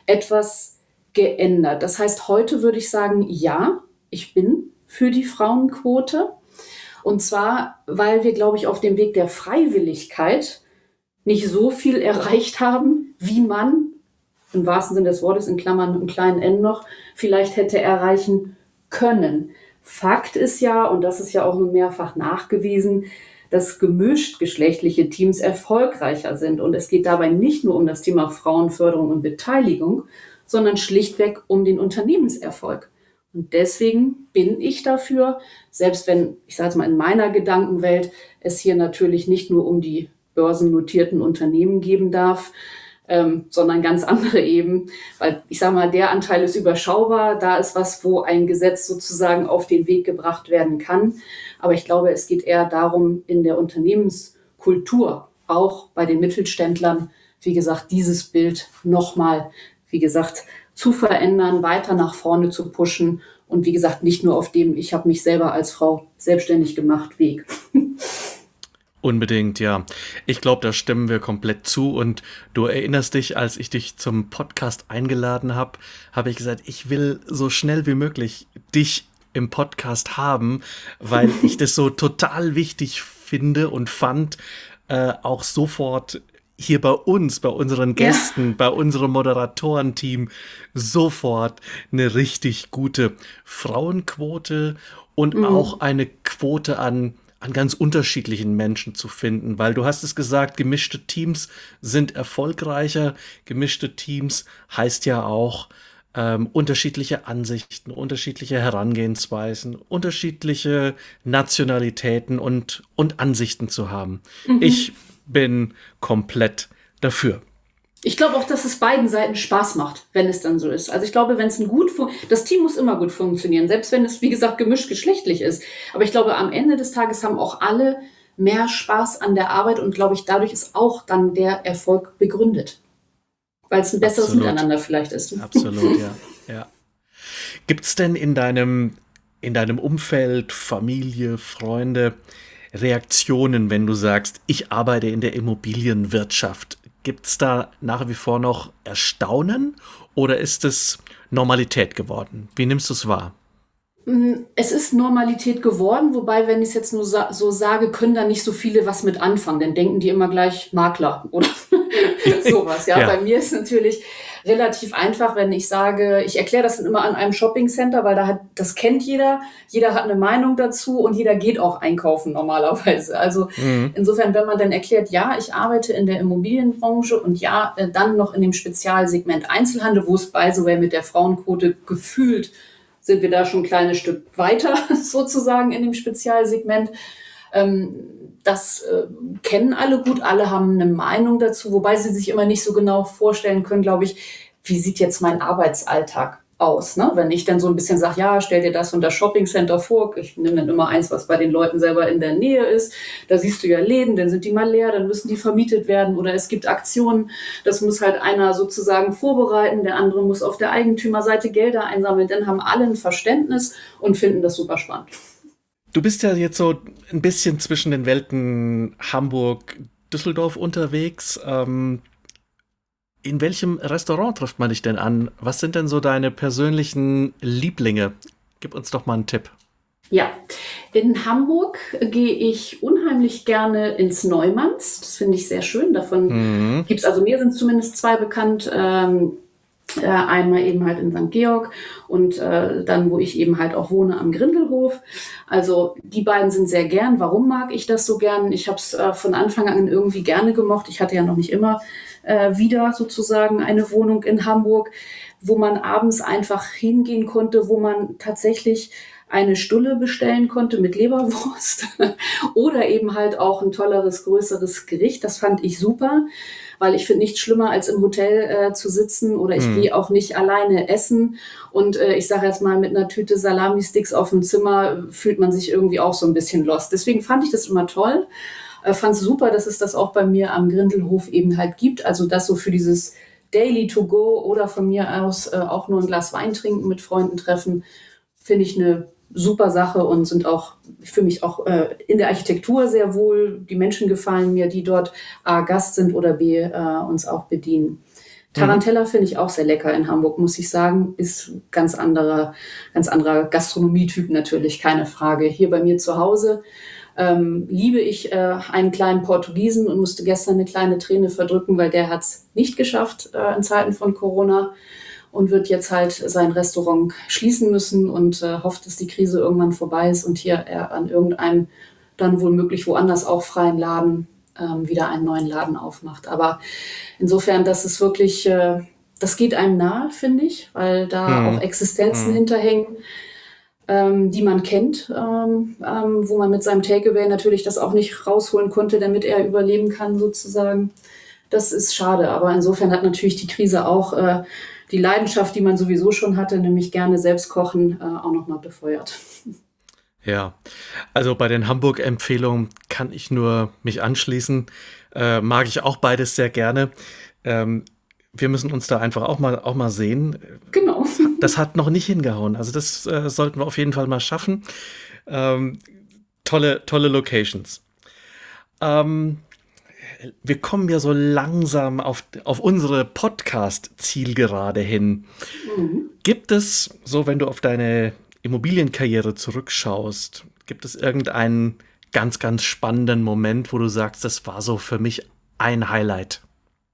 etwas geändert. Das heißt, heute würde ich sagen, ja, ich bin für die Frauenquote. Und zwar, weil wir, glaube ich, auf dem Weg der Freiwilligkeit nicht so viel erreicht haben, wie man, im wahrsten Sinne des Wortes, in Klammern einen kleinen N noch, vielleicht hätte erreichen können. Fakt ist ja, und das ist ja auch nun mehrfach nachgewiesen, dass gemischt geschlechtliche Teams erfolgreicher sind. Und es geht dabei nicht nur um das Thema Frauenförderung und Beteiligung, sondern schlichtweg um den Unternehmenserfolg. Und deswegen bin ich dafür, selbst wenn, ich sage jetzt mal in meiner Gedankenwelt, es hier natürlich nicht nur um die börsennotierten Unternehmen geben darf, ähm, sondern ganz andere eben. Weil ich sage mal, der Anteil ist überschaubar. Da ist was, wo ein Gesetz sozusagen auf den Weg gebracht werden kann. Aber ich glaube, es geht eher darum, in der Unternehmenskultur, auch bei den Mittelständlern, wie gesagt, dieses Bild nochmal, wie gesagt, zu verändern, weiter nach vorne zu pushen und wie gesagt, nicht nur auf dem, ich habe mich selber als Frau selbstständig gemacht, Weg. Unbedingt, ja. Ich glaube, da stimmen wir komplett zu und du erinnerst dich, als ich dich zum Podcast eingeladen habe, habe ich gesagt, ich will so schnell wie möglich dich im Podcast haben, weil ich das so total wichtig finde und fand, äh, auch sofort hier bei uns, bei unseren Gästen, ja. bei unserem Moderatorenteam sofort eine richtig gute Frauenquote und mhm. auch eine Quote an, an ganz unterschiedlichen Menschen zu finden, weil du hast es gesagt, gemischte Teams sind erfolgreicher. Gemischte Teams heißt ja auch ähm, unterschiedliche Ansichten, unterschiedliche Herangehensweisen, unterschiedliche Nationalitäten und, und Ansichten zu haben. Mhm. Ich bin komplett dafür. Ich glaube auch, dass es beiden Seiten Spaß macht, wenn es dann so ist. Also ich glaube, wenn es ein gut, fun- das Team muss immer gut funktionieren, selbst wenn es, wie gesagt, gemischt geschlechtlich ist. Aber ich glaube, am Ende des Tages haben auch alle mehr Spaß an der Arbeit und glaube ich, dadurch ist auch dann der Erfolg begründet. Weil es ein besseres Absolut. Miteinander vielleicht ist. Absolut, ja. ja. Gibt es denn in deinem, in deinem Umfeld, Familie, Freunde, Reaktionen, wenn du sagst, ich arbeite in der Immobilienwirtschaft? Gibt es da nach wie vor noch Erstaunen oder ist es Normalität geworden? Wie nimmst du es wahr? Es ist Normalität geworden, wobei, wenn ich es jetzt nur sa- so sage, können da nicht so viele was mit anfangen. Dann denken die immer gleich Makler oder sowas. Ja? ja, bei mir ist natürlich relativ einfach, wenn ich sage, ich erkläre das dann immer an einem Shoppingcenter, weil da hat, das kennt jeder, jeder hat eine Meinung dazu und jeder geht auch einkaufen normalerweise. Also mhm. insofern, wenn man dann erklärt, ja, ich arbeite in der Immobilienbranche und ja, dann noch in dem Spezialsegment Einzelhandel, wo es bei sogar mit der Frauenquote gefühlt sind wir da schon ein kleines Stück weiter sozusagen in dem Spezialsegment. Ähm, das äh, kennen alle gut, alle haben eine Meinung dazu, wobei sie sich immer nicht so genau vorstellen können, glaube ich, wie sieht jetzt mein Arbeitsalltag aus, ne? Wenn ich dann so ein bisschen sage, ja, stell dir das und das Shoppingcenter vor, ich nehme dann immer eins, was bei den Leuten selber in der Nähe ist, da siehst du ja Läden, dann sind die mal leer, dann müssen die vermietet werden oder es gibt Aktionen, das muss halt einer sozusagen vorbereiten, der andere muss auf der Eigentümerseite Gelder einsammeln, dann haben alle ein Verständnis und finden das super spannend. Du bist ja jetzt so ein bisschen zwischen den Welten Hamburg, Düsseldorf unterwegs. Ähm In welchem Restaurant trifft man dich denn an? Was sind denn so deine persönlichen Lieblinge? Gib uns doch mal einen Tipp. Ja, in Hamburg gehe ich unheimlich gerne ins Neumanns. Das finde ich sehr schön. Davon mhm. gibt es, also mir sind zumindest zwei bekannt. Ähm, äh, einmal eben halt in Sankt Georg und äh, dann, wo ich eben halt auch wohne, am Grindelhof. Also die beiden sind sehr gern. Warum mag ich das so gern? Ich habe es äh, von Anfang an irgendwie gerne gemocht. Ich hatte ja noch nicht immer Äh, wieder sozusagen eine Wohnung in Hamburg, wo man abends einfach hingehen konnte, wo man tatsächlich eine Stulle bestellen konnte mit Leberwurst oder eben halt auch ein tolleres, größeres Gericht. Das fand ich super, weil ich finde nichts schlimmer, als im Hotel äh, zu sitzen oder ich mhm. gehe auch nicht alleine essen. Und äh, ich sage jetzt mal, mit einer Tüte Salami-Sticks auf dem Zimmer fühlt man sich irgendwie auch so ein bisschen lost. Deswegen fand ich das immer toll. Äh, fand es super, dass es das auch bei mir am Grindelhof eben halt gibt. Also das so für dieses Daily to go oder von mir aus äh, auch nur ein Glas Wein trinken, mit Freunden treffen, finde ich eine super Sache und sind auch, ich fühle mich auch äh, in der Architektur sehr wohl. Die Menschen gefallen mir, die dort A, Gast sind oder B, äh, uns auch bedienen. Tarantella mhm. finde ich auch sehr lecker in Hamburg, muss ich sagen. Ist ganz anderer, ganz anderer Gastronomietyp natürlich, keine Frage. Hier bei mir zu Hause Ähm, liebe ich äh, einen kleinen Portugiesen und musste gestern eine kleine Träne verdrücken, weil der hat es nicht geschafft äh, in Zeiten von Corona und wird jetzt halt sein Restaurant schließen müssen und äh, hofft, dass die Krise irgendwann vorbei ist und hier er an irgendeinem dann wohl möglich woanders auch freien Laden ähm, wieder einen neuen Laden aufmacht. Aber insofern, das ist wirklich, äh, das geht einem nahe, finde ich, weil da hm. auch Existenzen hm. hinterhängen, die man kennt, ähm, ähm, wo man mit seinem Takeaway natürlich das auch nicht rausholen konnte, damit er überleben kann sozusagen. Das ist schade, aber insofern hat natürlich die Krise auch äh, die Leidenschaft, die man sowieso schon hatte, nämlich gerne selbst kochen, äh, auch nochmal befeuert. Ja, also bei den Hamburg-Empfehlungen kann ich nur mich anschließen. Äh, mag ich auch beides sehr gerne. Ähm, Wir müssen uns da einfach auch mal, auch mal sehen. Genau. Das hat noch nicht hingehauen. Also das äh, sollten wir auf jeden Fall mal schaffen. Ähm, tolle, tolle Locations. Ähm, wir kommen ja so langsam auf, auf unsere Podcast-Zielgerade hin. Mhm. Gibt es, so wenn du auf deine Immobilienkarriere zurückschaust, gibt es irgendeinen ganz, ganz spannenden Moment, wo du sagst, das war so für mich ein Highlight?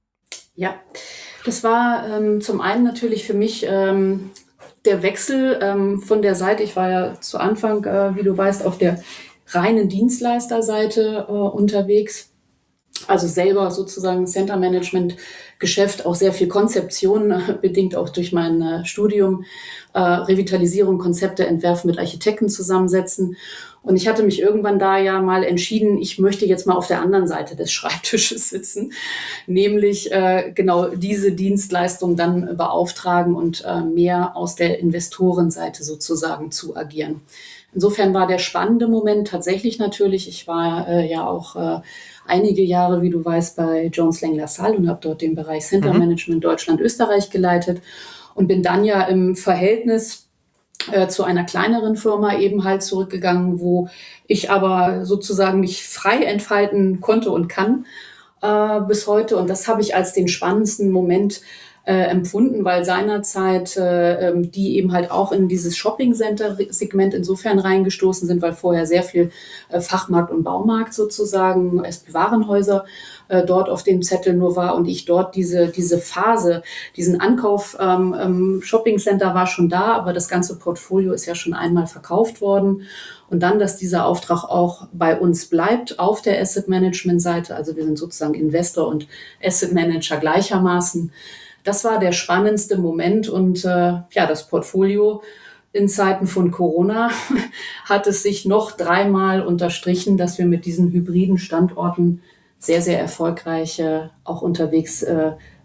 Ja, das war ähm, zum einen natürlich für mich ähm, der Wechsel ähm, von der Seite. Ich war ja zu Anfang, äh, wie du weißt, auf der reinen Dienstleisterseite äh, unterwegs. Also selber sozusagen Center Management Geschäft, auch sehr viel Konzeption, äh, bedingt auch durch mein äh, Studium, äh, Revitalisierung, Konzepte entwerfen, mit Architekten zusammensetzen. Und ich hatte mich irgendwann da ja mal entschieden, ich möchte jetzt mal auf der anderen Seite des Schreibtisches sitzen, nämlich äh, genau diese Dienstleistung dann beauftragen und äh, mehr aus der Investorenseite sozusagen zu agieren. Insofern war der spannende Moment tatsächlich natürlich, ich war äh, ja auch äh, einige Jahre, wie du weißt, bei Jones Lang LaSalle und habe dort den Bereich Center mhm. Management Deutschland, Österreich geleitet und bin dann ja im Verhältnis äh, zu einer kleineren Firma eben halt zurückgegangen, wo ich aber sozusagen mich frei entfalten konnte und kann äh, bis heute. Und das habe ich als den spannendsten Moment Äh, empfunden, weil seinerzeit äh, die eben halt auch in dieses Shopping-Center-Segment insofern reingestoßen sind, weil vorher sehr viel äh, Fachmarkt und Baumarkt sozusagen, S P-Warenhäuser äh, dort auf dem Zettel nur war und ich dort diese, diese Phase, diesen Ankauf ähm, ähm, Shopping-Center war schon da, aber das ganze Portfolio ist ja schon einmal verkauft worden. Und dann, dass dieser Auftrag auch bei uns bleibt auf der Asset-Management-Seite, also wir sind sozusagen Investor und Asset-Manager gleichermaßen. Das war der spannendste Moment und äh, ja, das Portfolio in Zeiten von Corona hat es sich noch dreimal unterstrichen, dass wir mit diesen hybriden Standorten sehr, sehr erfolgreich äh, auch unterwegs äh,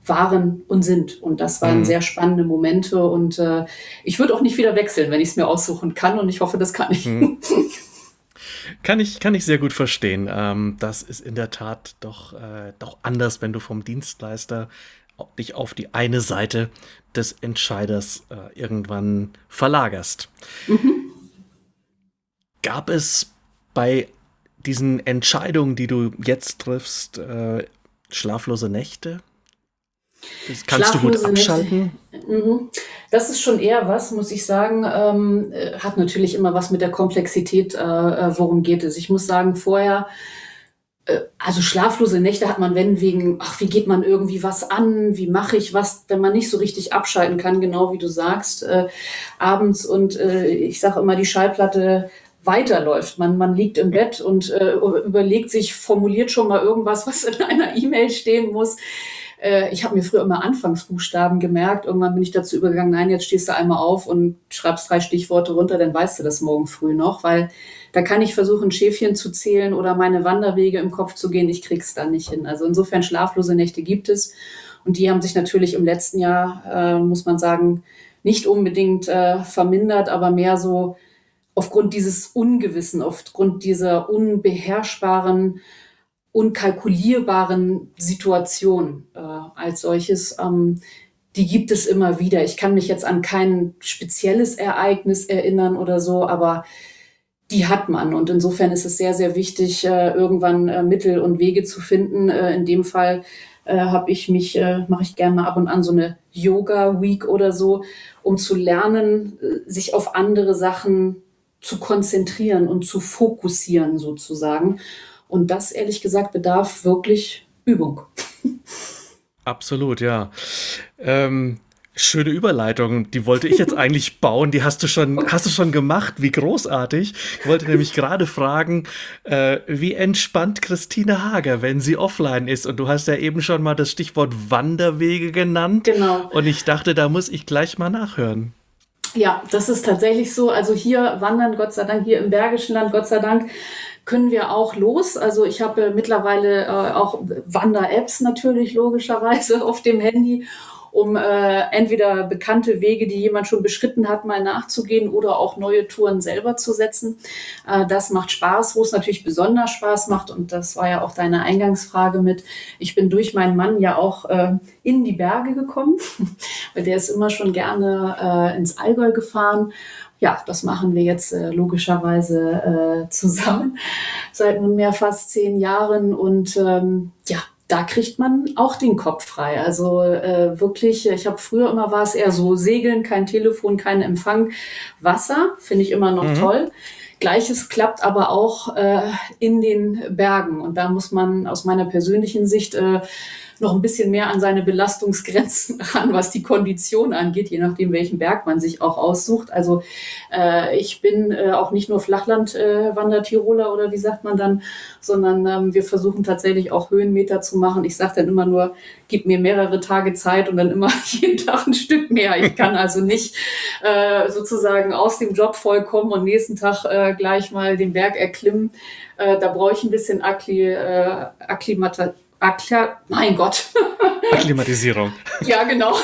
waren und sind. Und das waren mhm. sehr spannende Momente. Und äh, ich würde auch nicht wieder wechseln, wenn ich es mir aussuchen kann. Und ich hoffe, das kann ich. Mhm. Kann ich, kann ich sehr gut verstehen. Ähm, das ist in der Tat doch, äh, doch anders, wenn du vom Dienstleister dich auf die eine Seite des Entscheiders äh, irgendwann verlagerst. Mhm. Gab es bei diesen Entscheidungen, die du jetzt triffst, äh, schlaflose Nächte? Das kannst schlaflose du gut abschalten? Nächte. Das ist schon eher was, muss ich sagen, ähm, hat natürlich immer was mit der Komplexität, äh, worum geht es. Ich muss sagen, vorher, äh, also schlaflose Nächte hat man, wenn wegen, ach, wie geht man irgendwie was an, wie mache ich was, wenn man nicht so richtig abschalten kann, genau wie du sagst, äh, abends und äh, ich sage immer, die Schallplatte weiterläuft. Man, man liegt im Bett und äh, überlegt sich, formuliert schon mal irgendwas, was in einer E-Mail stehen muss. Äh, ich habe mir früher immer Anfangsbuchstaben gemerkt. Irgendwann bin ich dazu übergegangen, nein, jetzt stehst du einmal auf und schreibst drei Stichworte runter, dann weißt du das morgen früh noch, weil da kann ich versuchen, Schäfchen zu zählen oder meine Wanderwege im Kopf zu gehen. Ich krieg's dann nicht hin. Also insofern schlaflose Nächte gibt es. Und die haben sich natürlich im letzten Jahr, äh, muss man sagen, nicht unbedingt äh, vermindert, aber mehr so aufgrund dieses Ungewissen, aufgrund dieser unbeherrschbaren, unkalkulierbaren Situation äh, als solches, ähm, die gibt es immer wieder. Ich kann mich jetzt an kein spezielles Ereignis erinnern oder so, aber die hat man. Und insofern ist es sehr, sehr wichtig, äh, irgendwann äh, Mittel und Wege zu finden. Äh, in dem Fall äh, habe ich mich, äh, mache ich gerne mal ab und an so eine Yoga-Week oder so, um zu lernen, äh, sich auf andere Sachen zu konzentrieren und zu fokussieren sozusagen. Und das, ehrlich gesagt, bedarf wirklich Übung. Absolut, ja. Ähm, schöne Überleitung, die wollte ich jetzt eigentlich bauen, die hast du schon, hast du schon gemacht, wie großartig. Ich wollte nämlich gerade fragen, äh, wie entspannt Christine Hager, wenn sie offline ist. Und du hast ja eben schon mal das Stichwort Wanderwege genannt. Genau. Und ich dachte, da muss ich gleich mal nachhören. Ja, das ist tatsächlich so. Also hier wandern, Gott sei Dank, hier im Bergischen Land, Gott sei Dank, können wir auch los. Also ich habe mittlerweile äh, auch Wander-Apps natürlich logischerweise auf dem Handy, um äh, entweder bekannte Wege, die jemand schon beschritten hat, mal nachzugehen oder auch neue Touren selber zu setzen. Äh, das macht Spaß, wo es natürlich besonders Spaß macht. Und das war ja auch deine Eingangsfrage mit. Ich bin durch meinen Mann ja auch äh, in die Berge gekommen, weil der ist immer schon gerne äh, ins Allgäu gefahren. Ja, das machen wir jetzt äh, logischerweise äh, zusammen seit nunmehr fast zehn Jahren. Und ähm, ja, da kriegt man auch den Kopf frei. Also äh, wirklich, ich habe früher immer, war es eher so Segeln, kein Telefon, kein Empfang. Wasser finde ich immer noch mhm. toll. Gleiches klappt aber auch äh, in den Bergen. Und da muss man aus meiner persönlichen Sicht äh, noch ein bisschen mehr an seine Belastungsgrenzen ran, was die Kondition angeht, je nachdem, welchen Berg man sich auch aussucht. Also äh, ich bin äh, auch nicht nur Flachland-Wandertiroler äh, oder wie sagt man dann, sondern ähm, wir versuchen tatsächlich auch Höhenmeter zu machen. Ich sage dann immer nur, gib mir mehrere Tage Zeit und dann immer jeden Tag ein Stück mehr. Ich kann also nicht äh, sozusagen aus dem Job vollkommen und nächsten Tag äh, gleich mal den Berg erklimmen. Äh, da brauche ich ein bisschen Akkli, äh, Akklimata Akkla- mein Gott. Akklimatisierung. Ja, genau.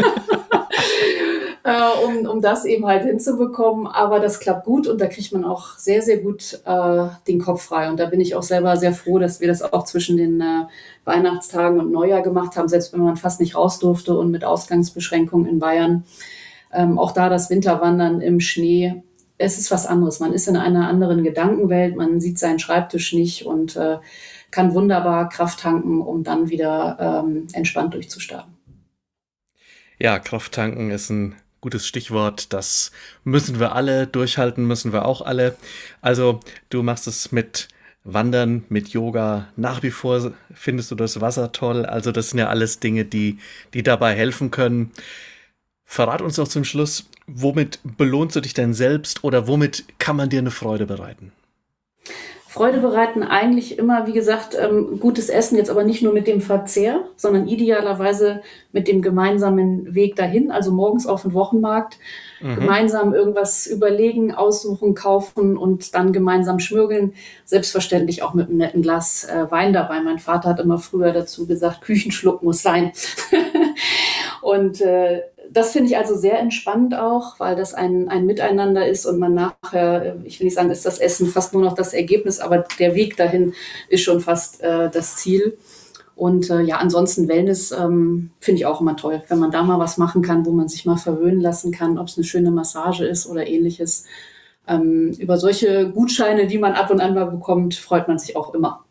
äh, um, um das eben halt hinzubekommen. Aber das klappt gut und da kriegt man auch sehr, sehr gut äh, den Kopf frei. Und da bin ich auch selber sehr froh, dass wir das auch zwischen den äh, Weihnachtstagen und Neujahr gemacht haben, selbst wenn man fast nicht raus durfte und mit Ausgangsbeschränkungen in Bayern. Ähm, auch da das Winterwandern im Schnee. Es ist was anderes. Man ist in einer anderen Gedankenwelt, man sieht seinen Schreibtisch nicht und äh, kann wunderbar Kraft tanken, um dann wieder ähm, entspannt durchzustarten. Ja, Kraft tanken ist ein gutes Stichwort. Das müssen wir alle durchhalten, müssen wir auch alle. Also du machst es mit Wandern, mit Yoga. Nach wie vor findest du das Wasser toll. Also das sind ja alles Dinge, die, die dabei helfen können. Verrat uns doch zum Schluss, womit belohnst du dich denn selbst oder womit kann man dir eine Freude bereiten? Freude bereiten eigentlich immer, wie gesagt, ähm, gutes Essen, jetzt aber nicht nur mit dem Verzehr, sondern idealerweise mit dem gemeinsamen Weg dahin, also morgens auf den Wochenmarkt, mhm. gemeinsam irgendwas überlegen, aussuchen, kaufen und dann gemeinsam schmürgeln. Selbstverständlich auch mit einem netten Glas äh, Wein dabei. Mein Vater hat immer früher dazu gesagt, Küchenschluck muss sein. Und äh, das finde ich also sehr entspannt auch, weil das ein, ein Miteinander ist und man nachher, ich will nicht sagen, ist das Essen fast nur noch das Ergebnis, aber der Weg dahin ist schon fast äh, das Ziel. Und äh, ja, ansonsten Wellness ähm, finde ich auch immer toll, wenn man da mal was machen kann, wo man sich mal verwöhnen lassen kann, ob es eine schöne Massage ist oder ähnliches. Ähm, über solche Gutscheine, die man ab und an mal bekommt, freut man sich auch immer.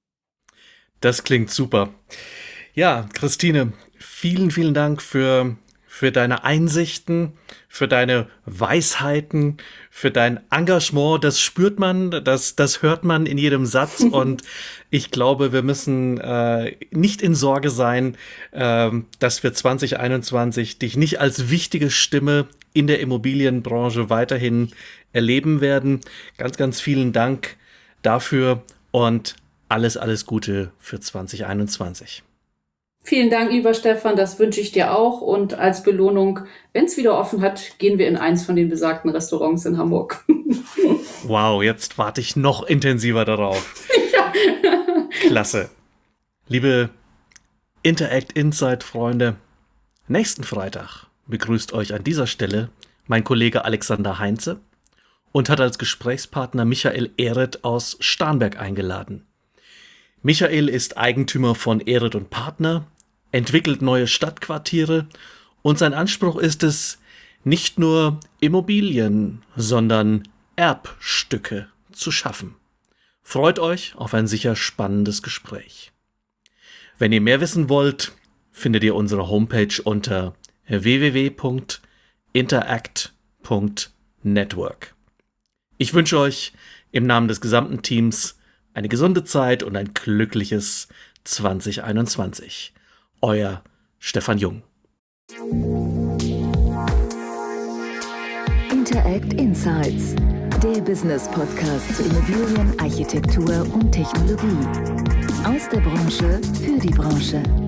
Das klingt super. Ja, Christine, vielen, vielen Dank für, für deine Einsichten, für deine Weisheiten, für dein Engagement. Das spürt man, das, das hört man in jedem Satz. Und ich glaube, wir müssen äh, nicht in Sorge sein, äh, dass wir zwanzig einundzwanzig dich nicht als wichtige Stimme in der Immobilienbranche weiterhin erleben werden. Ganz, ganz vielen Dank dafür und alles, alles Gute für zwanzig einundzwanzig. Vielen Dank, lieber Stefan, das wünsche ich dir auch. Und als Belohnung, wenn es wieder offen hat, gehen wir in eins von den besagten Restaurants in Hamburg. Wow, jetzt warte ich noch intensiver darauf. Ja. Klasse. Liebe Interact Insight-Freunde, nächsten Freitag begrüßt euch an dieser Stelle mein Kollege Alexander Heinze und hat als Gesprächspartner Michael Ehret aus Starnberg eingeladen. Michael ist Eigentümer von Ehret und Partner, entwickelt neue Stadtquartiere und sein Anspruch ist es, nicht nur Immobilien, sondern Erbstücke zu schaffen. Freut euch auf ein sicher spannendes Gespräch. Wenn ihr mehr wissen wollt, findet ihr unsere Homepage unter w w w punkt interact punkt network. Ich wünsche euch im Namen des gesamten Teams eine gesunde Zeit und ein glückliches zwanzig einundzwanzig. Euer Stefan Jung. Interact Insights, der Business-Podcast zu Immobilien, Architektur und Technologie. Aus der Branche für die Branche.